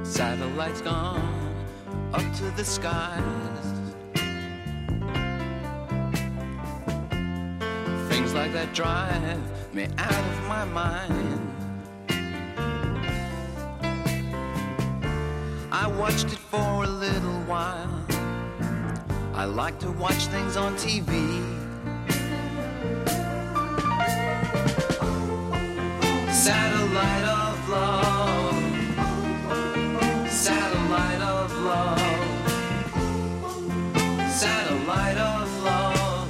Satellites gone up to the skies. Things like that drive me out of my mind. I watched it for a little while. I like to watch things on TV. Satellite of love, satellite of love, satellite of love,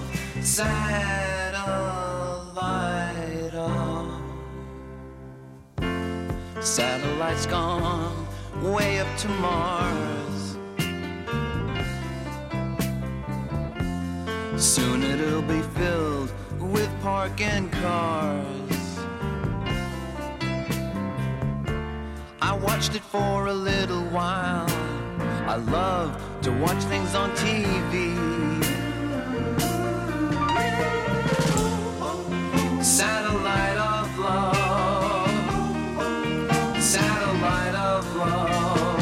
satellite of. Satellite's gone way up to Mars. Soon it'll be filled with parking cars. I watched it for a little while. I love to watch things on TV. Satellite of love, satellite of love,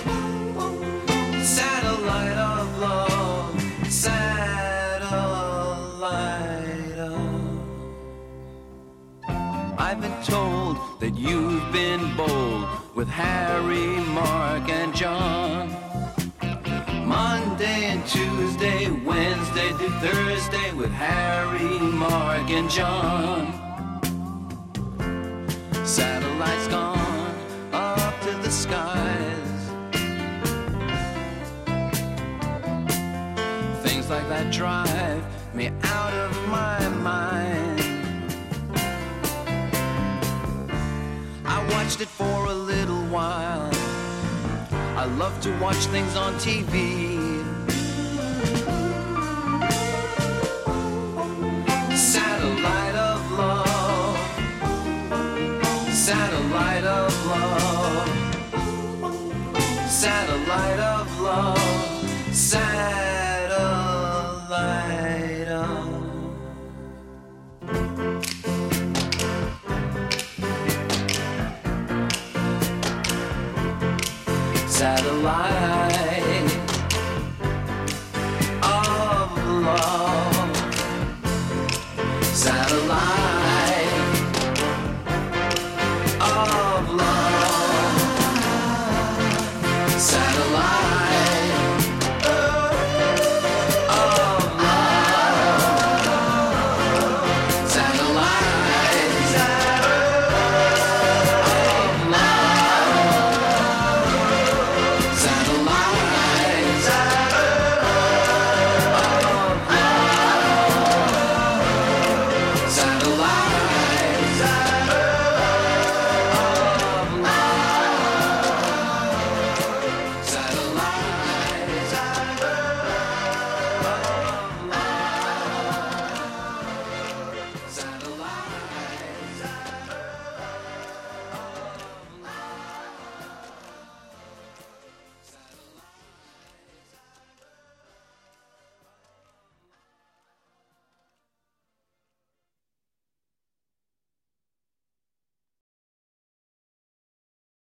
satellite of love, satellite of. I've been told that you've been bold with Harry, Mark, and John. Monday and Tuesday, Wednesday to Thursday with Harry, Mark, and John. Satellites gone up to the skies. Things like that drive me out of my mind. I watched it for a little while. I love to watch things on TV. Satellite of love, satellite of love, satellite of love, satellite of. Satellite of love, satellite.